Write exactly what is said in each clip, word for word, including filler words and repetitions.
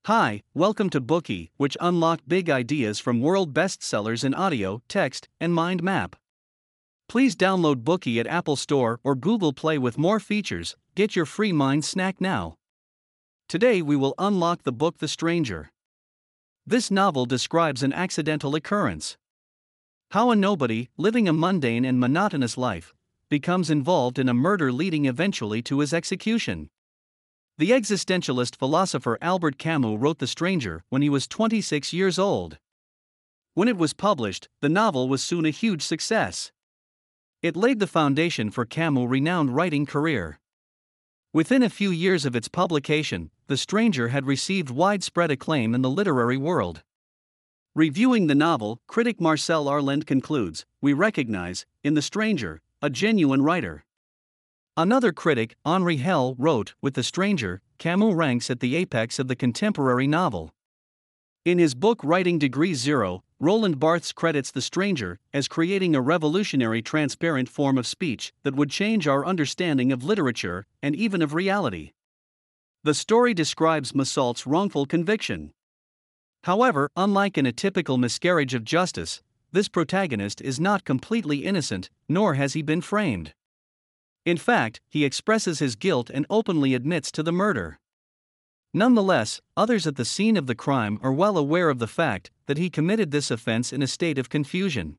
Hi, welcome to Bookey, which unlock big ideas from world bestsellers in audio, text, and mind map. Please download Bookey at Apple Store or Google Play with more features. Get your free mind snack now. Today we will unlock the book The Stranger. This novel describes an accidental occurrence. How a nobody, living a mundane and monotonous life, becomes involved in a murder leading eventually to his execution. The existentialist philosopher Albert Camus wrote The Stranger when he was twenty-six years old. When it was published, the novel was soon a huge success. It laid the foundation for Camus' renowned writing career. Within a few years of its publication, The Stranger had received widespread acclaim in the literary world. Reviewing the novel, critic Marcel Arland concludes, "We recognize, in The Stranger, a genuine writer." Another critic, Henri Hell, wrote, "With The Stranger, Camus ranks at the apex of the contemporary novel." In his book Writing Degree Zero, Roland Barthes credits The Stranger as creating a revolutionary transparent form of speech that would change our understanding of literature and even of reality. The story describes Massault's wrongful conviction. However, unlike in a typical miscarriage of justice, this protagonist is not completely innocent, nor has he been framed. In fact, he expresses his guilt and openly admits to the murder. Nonetheless, others at the scene of the crime are well aware of the fact that he committed this offense in a state of confusion.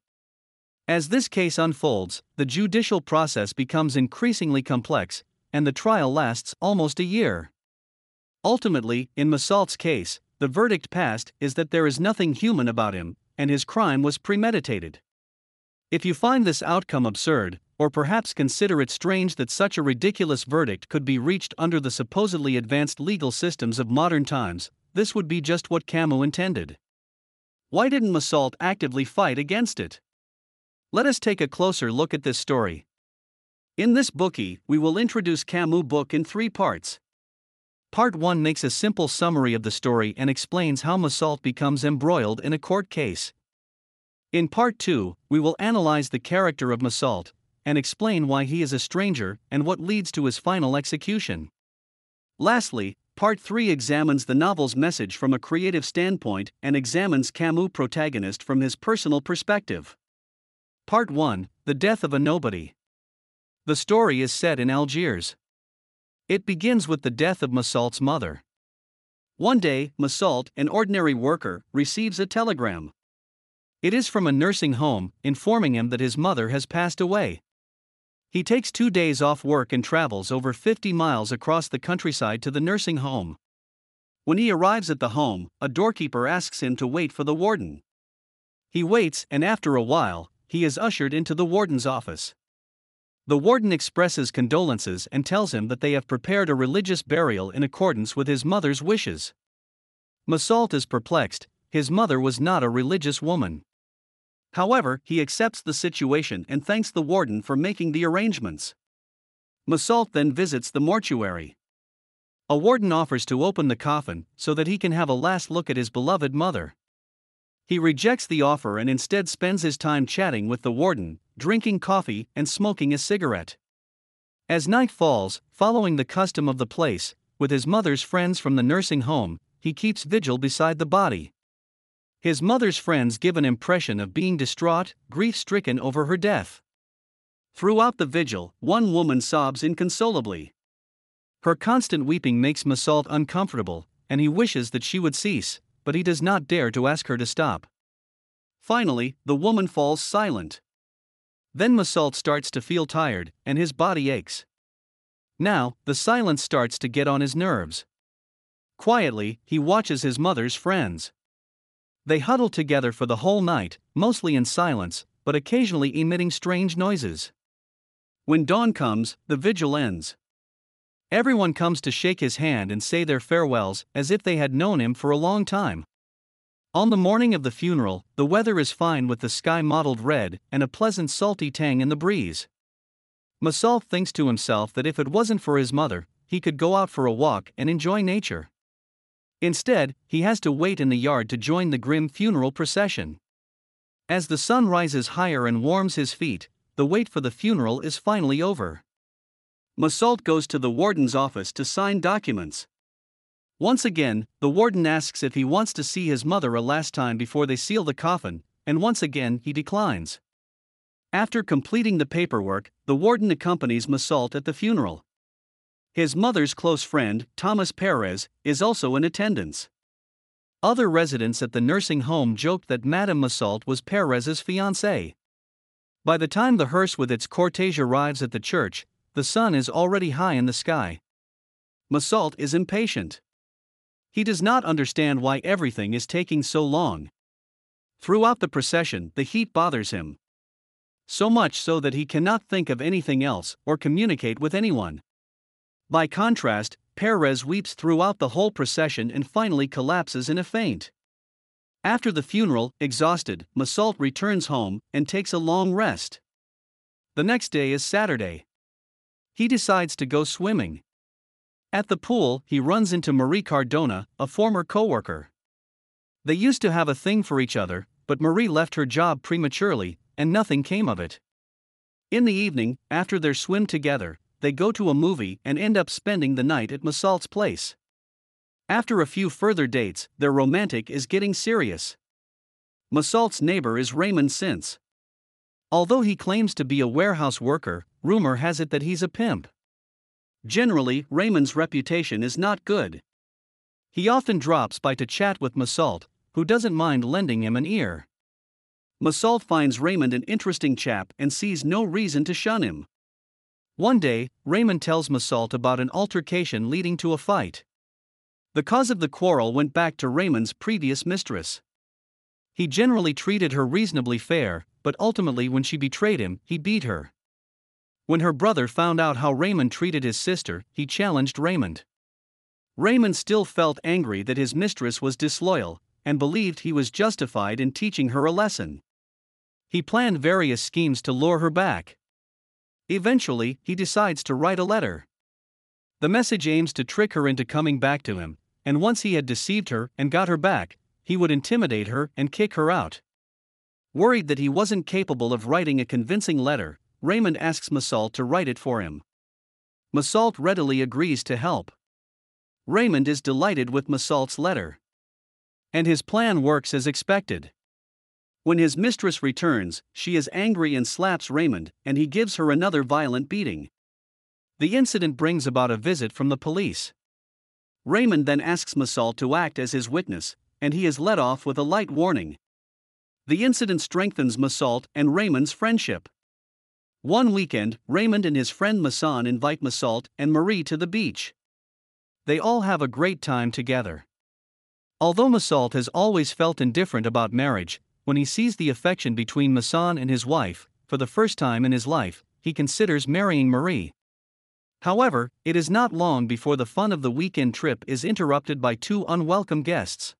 As this case unfolds, the judicial process becomes increasingly complex, and the trial lasts almost a year. Ultimately, in Massault's case, the verdict passed is that there is nothing human about him, and his crime was premeditated. If you find this outcome absurd, or perhaps consider it strange that such a ridiculous verdict could be reached under the supposedly advanced legal systems of modern times, this would be just what Camus intended. Why didn't Massault actively fight against it? Let us take a closer look at this story. In this Bookey, we will introduce Camus' book in three parts. Part one makes a simple summary of the story and explains how Massault becomes embroiled in a court case. In Part two, we will analyze the character of Massault and explain why he is a stranger and what leads to his final execution. Lastly, Part three examines the novel's message from a creative standpoint and examines Camus' protagonist from his personal perspective. Part one, The Death of a Nobody. The story is set in Algiers. It begins with the death of Massault's mother. One day, Massault, an ordinary worker, receives a telegram. It is from a nursing home, informing him that his mother has passed away. He takes two days off work and travels over fifty miles across the countryside to the nursing home. When he arrives at the home, a doorkeeper asks him to wait for the warden. He waits, and after a while, he is ushered into the warden's office. The warden expresses condolences and tells him that they have prepared a religious burial in accordance with his mother's wishes. Massault is perplexed. His mother was not a religious woman. However, he accepts the situation and thanks the warden for making the arrangements. Massault then visits the mortuary. A warden offers to open the coffin so that he can have a last look at his beloved mother. He rejects the offer and instead spends his time chatting with the warden, drinking coffee and smoking a cigarette. As night falls, following the custom of the place, with his mother's friends from the nursing home, he keeps vigil beside the body. His mother's friends give an impression of being distraught, grief-stricken over her death. Throughout the vigil, one woman sobs inconsolably. Her constant weeping makes Massault uncomfortable, and he wishes that she would cease, but he does not dare to ask her to stop. Finally, the woman falls silent. Then Massault starts to feel tired, and his body aches. Now, the silence starts to get on his nerves. Quietly, he watches his mother's friends. They huddle together for the whole night, mostly in silence, but occasionally emitting strange noises. When dawn comes, the vigil ends. Everyone comes to shake his hand and say their farewells as if they had known him for a long time. On the morning of the funeral, the weather is fine with the sky mottled red and a pleasant salty tang in the breeze. Massault thinks to himself that if it wasn't for his mother, he could go out for a walk and enjoy nature. Instead, he has to wait in the yard to join the grim funeral procession. As the sun rises higher and warms his feet, the wait for the funeral is finally over. Massault goes to the warden's office to sign documents. Once again, the warden asks if he wants to see his mother a last time before they seal the coffin, and once again he declines. After completing the paperwork, the warden accompanies Massault at the funeral. His mother's close friend, Thomas Perez, is also in attendance. Other residents at the nursing home joked that Madame Massault was Perez's fiancée. By the time the hearse with its cortege arrives at the church, the sun is already high in the sky. Massault is impatient. He does not understand why everything is taking so long. Throughout the procession, the heat bothers him. So much so that he cannot think of anything else or communicate with anyone. By contrast, Perez weeps throughout the whole procession and finally collapses in a faint. After the funeral, exhausted, Massault returns home and takes a long rest. The next day is Saturday. He decides to go swimming. At the pool, he runs into Marie Cardona, a former co-worker. They used to have a thing for each other, but Marie left her job prematurely, and nothing came of it. In the evening, after their swim together, they go to a movie and end up spending the night at Massault's place. After a few further dates, their romantic is getting serious. Massault's neighbor is Raymond Since. Although he claims to be a warehouse worker, rumor has it that he's a pimp. Generally, Raymond's reputation is not good. He often drops by to chat with Massault, who doesn't mind lending him an ear. Massault finds Raymond an interesting chap and sees no reason to shun him. One day, Raymond tells Massault about an altercation leading to a fight. The cause of the quarrel went back to Raymond's previous mistress. He generally treated her reasonably fair, but ultimately when she betrayed him, he beat her. When her brother found out how Raymond treated his sister, he challenged Raymond. Raymond still felt angry that his mistress was disloyal, and believed he was justified in teaching her a lesson. He planned various schemes to lure her back. Eventually, he decides to write a letter. The message aims to trick her into coming back to him, and once he had deceived her and got her back, he would intimidate her and kick her out. Worried that he wasn't capable of writing a convincing letter, Raymond asks Massault to write it for him. Massault readily agrees to help. Raymond is delighted with Massault's letter. And his plan works as expected. When his mistress returns, she is angry and slaps Raymond, and he gives her another violent beating. The incident brings about a visit from the police. Raymond then asks Massault to act as his witness, and he is let off with a light warning. The incident strengthens Massault and Raymond's friendship. One weekend, Raymond and his friend Masson invite Massault and Marie to the beach. They all have a great time together. Although Massault has always felt indifferent about marriage, when he sees the affection between Masson and his wife, for the first time in his life, he considers marrying Marie. However, it is not long before the fun of the weekend trip is interrupted by two unwelcome guests.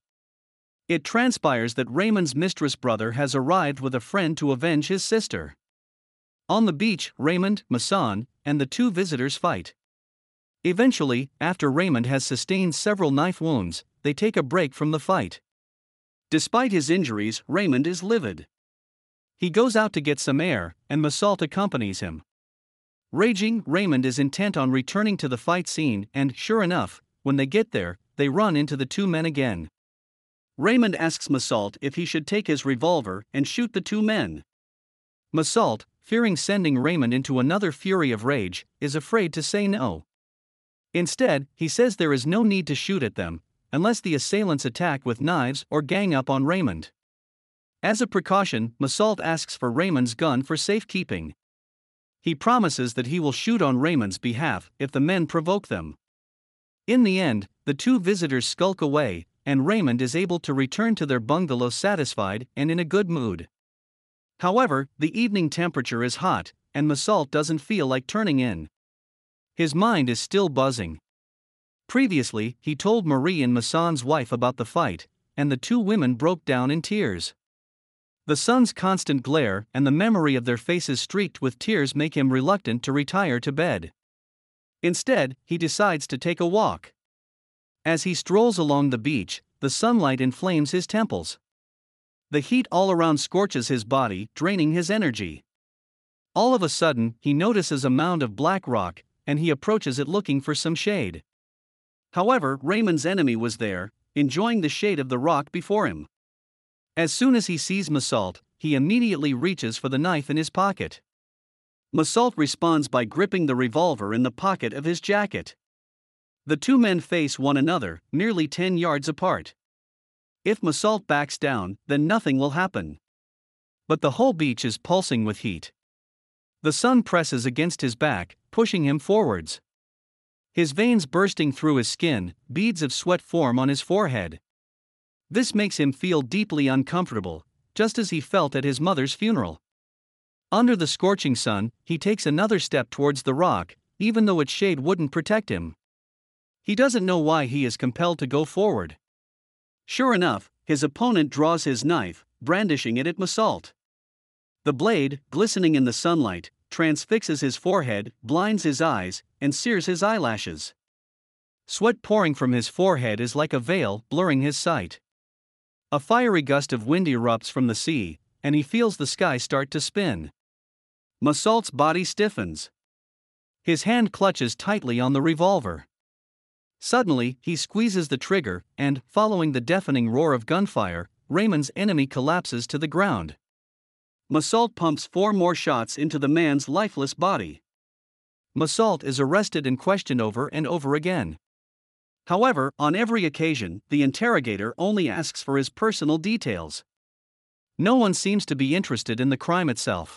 It transpires that Raymond's mistress' brother has arrived with a friend to avenge his sister. On the beach, Raymond, Masson, and the two visitors fight. Eventually, after Raymond has sustained several knife wounds, they take a break from the fight. Despite his injuries, Raymond is livid. He goes out to get some air, and Massault accompanies him. Raging, Raymond is intent on returning to the fight scene, and, sure enough, when they get there, they run into the two men again. Raymond asks Massault if he should take his revolver and shoot the two men. Massault, fearing sending Raymond into another fury of rage, is afraid to say no. Instead, he says there is no need to shoot at them, unless the assailants attack with knives or gang up on Raymond. As a precaution, Massault asks for Raymond's gun for safekeeping. He promises that he will shoot on Raymond's behalf if the men provoke them. In the end, the two visitors skulk away, and Raymond is able to return to their bungalow satisfied and in a good mood. However, the evening temperature is hot, and Massault doesn't feel like turning in. His mind is still buzzing. Previously, he told Marie and Masson's wife about the fight, and the two women broke down in tears. The sun's constant glare and the memory of their faces streaked with tears make him reluctant to retire to bed. Instead, he decides to take a walk. As he strolls along the beach, the sunlight inflames his temples. The heat all around scorches his body, draining his energy. All of a sudden, he notices a mound of black rock, and he approaches it looking for some shade. However, Raymond's enemy was there, enjoying the shade of the rock before him. As soon as he sees Moussault, he immediately reaches for the knife in his pocket. Moussault responds by gripping the revolver in the pocket of his jacket. The two men face one another, nearly ten yards apart. If Moussault backs down, then nothing will happen. But the whole beach is pulsing with heat. The sun presses against his back, pushing him forwards. His veins bursting through his skin, beads of sweat form on his forehead. This makes him feel deeply uncomfortable, just as he felt at his mother's funeral. Under the scorching sun, he takes another step towards the rock, even though its shade wouldn't protect him. He doesn't know why he is compelled to go forward. Sure enough, his opponent draws his knife, brandishing it at Moussault. The blade, glistening in the sunlight, transfixes his forehead, blinds his eyes, and sears his eyelashes. Sweat pouring from his forehead is like a veil, blurring his sight. A fiery gust of wind erupts from the sea, and he feels the sky start to spin. Moussault's body stiffens. His hand clutches tightly on the revolver. Suddenly, he squeezes the trigger, and, following the deafening roar of gunfire, Raymond's enemy collapses to the ground. Moussault pumps four more shots into the man's lifeless body. Moussault is arrested and questioned over and over again. However, on every occasion, the interrogator only asks for his personal details. No one seems to be interested in the crime itself.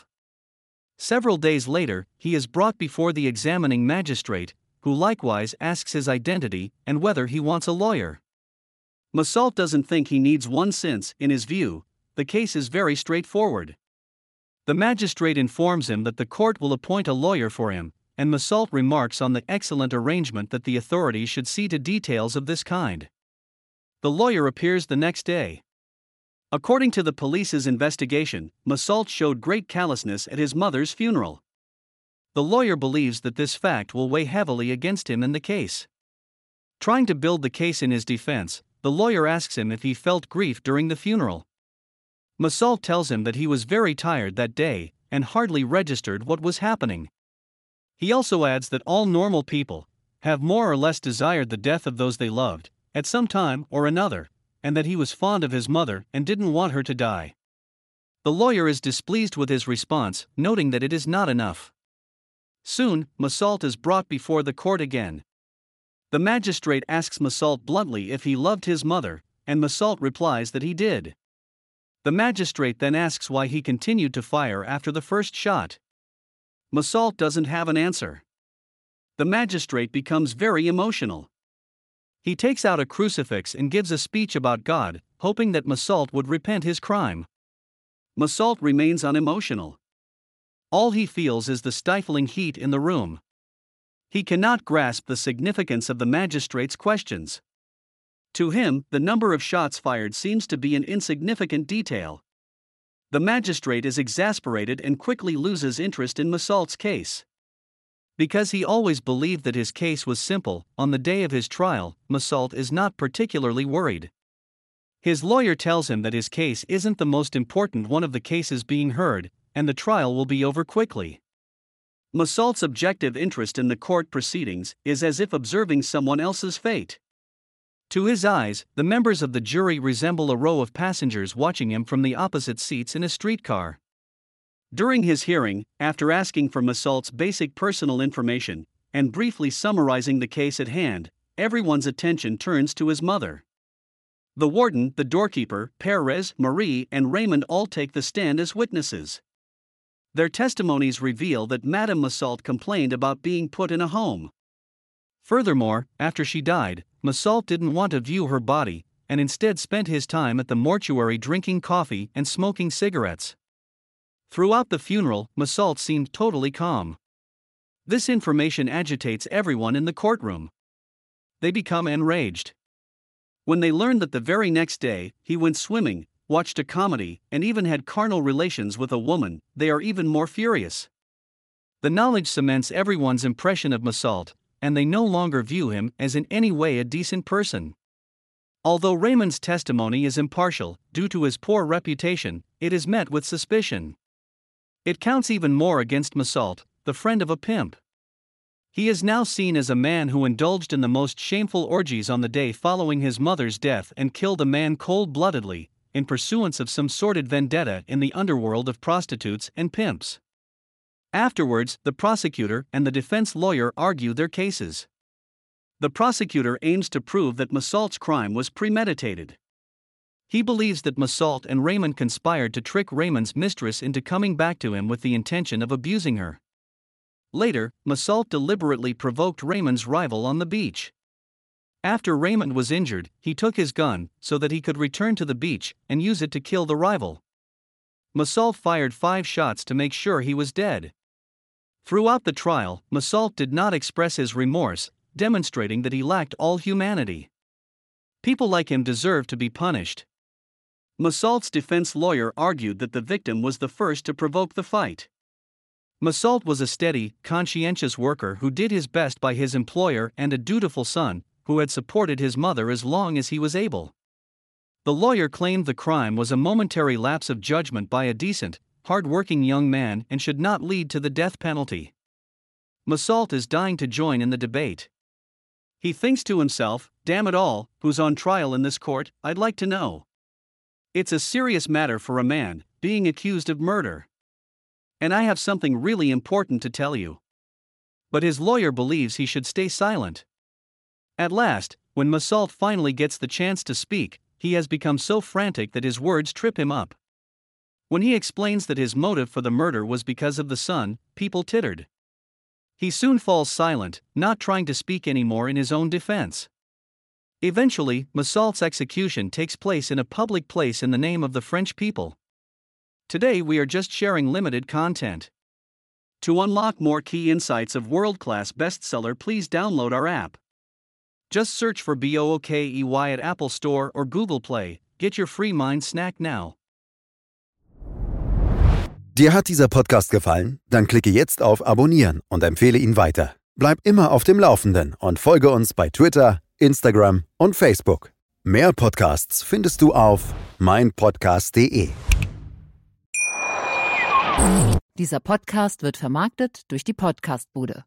Several days later, he is brought before the examining magistrate, who likewise asks his identity and whether he wants a lawyer. Moussault doesn't think he needs one since, in his view, the case is very straightforward. The magistrate informs him that the court will appoint a lawyer for him, and Moussault remarks on the excellent arrangement that the authorities should see to details of this kind. The lawyer appears the next day. According to the police's investigation, Moussault showed great callousness at his mother's funeral. The lawyer believes that this fact will weigh heavily against him in the case. Trying to build the case in his defense, the lawyer asks him if he felt grief during the funeral. Moussault tells him that he was very tired that day, and hardly registered what was happening. He also adds that all normal people have more or less desired the death of those they loved, at some time or another, and that he was fond of his mother and didn't want her to die. The lawyer is displeased with his response, noting that it is not enough. Soon, Moussault is brought before the court again. The magistrate asks Moussault bluntly if he loved his mother, and Moussault replies that he did. The magistrate then asks why he continued to fire after the first shot. Moussault doesn't have an answer. The magistrate becomes very emotional. He takes out a crucifix and gives a speech about God, hoping that Moussault would repent his crime. Moussault remains unemotional. All he feels is the stifling heat in the room. He cannot grasp the significance of the magistrate's questions. To him, the number of shots fired seems to be an insignificant detail. The magistrate is exasperated and quickly loses interest in Moussault's case. Because he always believed that his case was simple, on the day of his trial, Moussault is not particularly worried. His lawyer tells him that his case isn't the most important one of the cases being heard, and the trial will be over quickly. Moussault's objective interest in the court proceedings is as if observing someone else's fate. To his eyes, the members of the jury resemble a row of passengers watching him from the opposite seats in a streetcar. During his hearing, after asking for Moussault's basic personal information, and briefly summarizing the case at hand, everyone's attention turns to his mother. The warden, the doorkeeper, Pérez, Marie, and Raymond all take the stand as witnesses. Their testimonies reveal that Madame Moussault complained about being put in a home. Furthermore, after she died, Moussault didn't want to view her body, and instead spent his time at the mortuary drinking coffee and smoking cigarettes. Throughout the funeral, Moussault seemed totally calm. This information agitates everyone in the courtroom. They become enraged. When they learn that the very next day, he went swimming, watched a comedy, and even had carnal relations with a woman, they are even more furious. The knowledge cements everyone's impression of Moussault, and they no longer view him as in any way a decent person. Although Raymond's testimony is impartial, due to his poor reputation, it is met with suspicion. It counts even more against Moussault, the friend of a pimp. He is now seen as a man who indulged in the most shameful orgies on the day following his mother's death and killed a man cold-bloodedly, in pursuance of some sordid vendetta in the underworld of prostitutes and pimps. Afterwards, the prosecutor and the defense lawyer argue their cases. The prosecutor aims to prove that Massault's crime was premeditated. He believes that Massault and Raymond conspired to trick Raymond's mistress into coming back to him with the intention of abusing her. Later, Massault deliberately provoked Raymond's rival on the beach. After Raymond was injured, he took his gun so that he could return to the beach and use it to kill the rival. Massault fired five shots to make sure he was dead. Throughout the trial, Massault did not express his remorse, demonstrating that he lacked all humanity. People like him deserve to be punished. Massault's defense lawyer argued that the victim was the first to provoke the fight. Massault was a steady, conscientious worker who did his best by his employer and a dutiful son, who had supported his mother as long as he was able. The lawyer claimed the crime was a momentary lapse of judgment by a decent, hard-working young man and should not lead to the death penalty. Massault is dying to join in the debate. He thinks to himself, "Damn it all, who's on trial in this court, I'd like to know. It's a serious matter for a man, being accused of murder. And I have something really important to tell you." But his lawyer believes he should stay silent. At last, when Massault finally gets the chance to speak, he has become so frantic that his words trip him up. When he explains that his motive for the murder was because of the son, people tittered. He soon falls silent, not trying to speak anymore in his own defense. Eventually, Massault's execution takes place in a public place in the name of the French people. Today we are just sharing limited content. To unlock more key insights of world-class bestseller, please download our app. Just search for Bookey at Apple Store or Google Play. Get your free mind snack now. Dir hat dieser Podcast gefallen? Dann klicke jetzt auf Abonnieren und empfehle ihn weiter. Bleib immer auf dem Laufenden und folge uns bei Twitter, Instagram und Facebook. Mehr Podcasts findest du auf meinpodcast punkt de. Dieser Podcast wird vermarktet durch die Podcastbude.